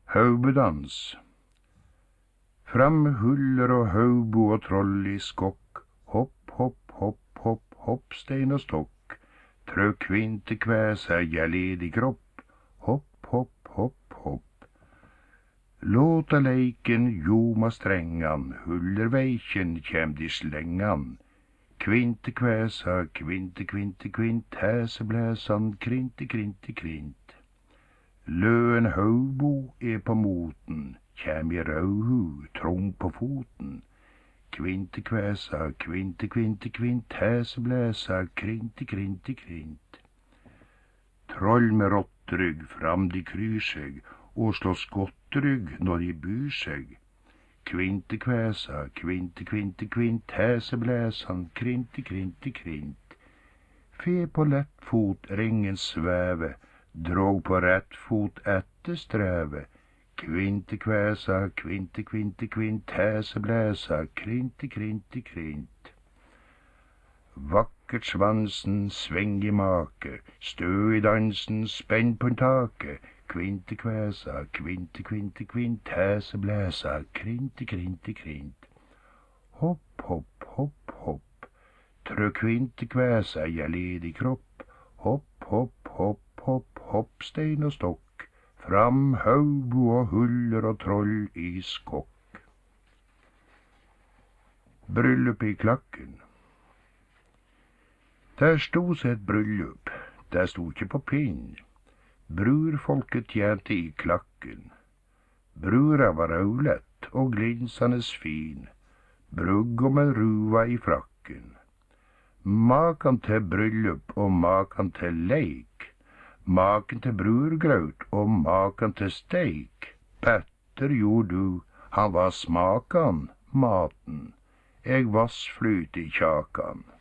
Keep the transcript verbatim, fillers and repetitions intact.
Haubedans. Fram huller og haubo og troll i skokk, hopp, hopp, hopp, hopp, hopp, stein og stokk, trø kvinte kvæsa gjerledig kropp, hopp, hopp, hopp, hopp. Låta leiken joma strengan, huller veikjen kjem de slengan, kvinte kvæsa, kvinte, kvinte, kvint, hæseblæsan, krinte, krinte, krint. Løen haubo er på moten, kjem i rauhu, trong på foten, kvinte kvæsa, kvinte, kvinte, kvint, hæseblæsa, krinte, krinte, krint. Troll med rottrygg fram de kryr seg, og slår skottrygg når de byr seg, kvinte kvæsa, kvinte, kvinte, kvint, hæseblæsan, krinte, krinte, krint. Fe på lett fot ringen svæve, drog på rett fot etter streve, kvinte kvæsa, kvinte, kvinte, kvint, hæseblæsa, krinte, krinte, krint. Vakkert svansen, sveng i make, stø i dansen, spenn på en take, kvinte kvæsa, kvinte, kvinte, kvint, hæseblæsa, krinte, krinte, krint. Hopp, hopp, hopp, hopp, trø kvinte kvæsa, gjerledig kropp, hopp, hopp, hopp, hopp, hopp, stein og stokk, fram haubo og huller og troll i skokk. Bryllup i klakken. Der sto seg et bryllup, der sto ikke på pinn. Brurfolket tjente i klakken. Brura var raulett og glinsende fin, brudgommen ruva i frakken. Makan til bryllup og makan til leik, maken til brurgraut og maken til steik. Petter gjorde du, han var smakan, maten, eg vassflyt i kjakan.